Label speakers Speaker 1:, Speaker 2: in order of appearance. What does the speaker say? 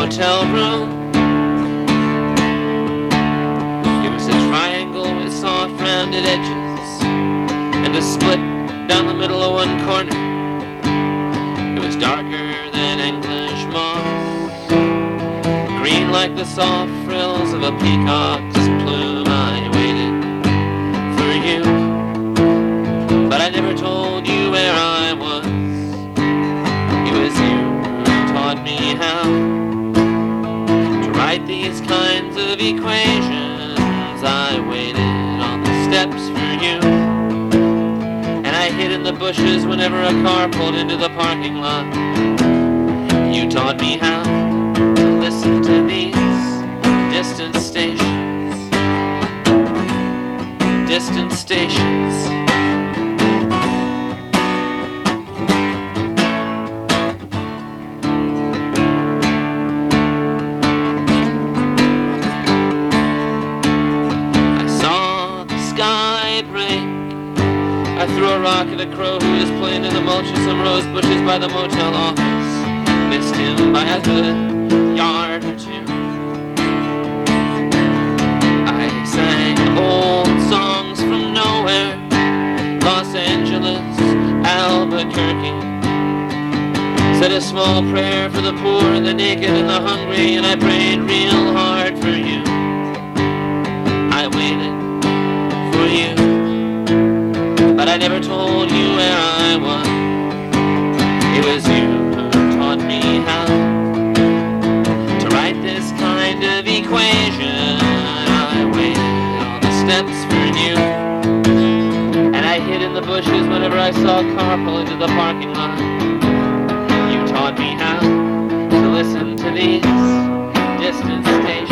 Speaker 1: motel room. It was a triangle with soft rounded edges and a split down the middle of one corner. It was darker than English moss, green like the soft frills of a peacock's plume. I waited for you, but I never told you where I was. It was you who taught me how to write these kinds of equations. I waited on the steps for you, and I hid in the bushes whenever a car pulled into the parking lot. You taught me how to listen to these distant stations, distant stations. I threw a rock at a crow who was playing in the mulch of some rose bushes by the motel office. Missed him by a good yard or two. I sang old songs from nowhere, Los Angeles, Albuquerque. Said a small prayer for the poor, the naked, and the hungry, and I prayed real hard for you. I waited for you, but I never told you where I was. It was you who taught me how to write this kind of equation. I waited on the steps for you, and I hid in the bushes whenever I saw a car pull into the parking lot. You taught me how to listen to these distant stations.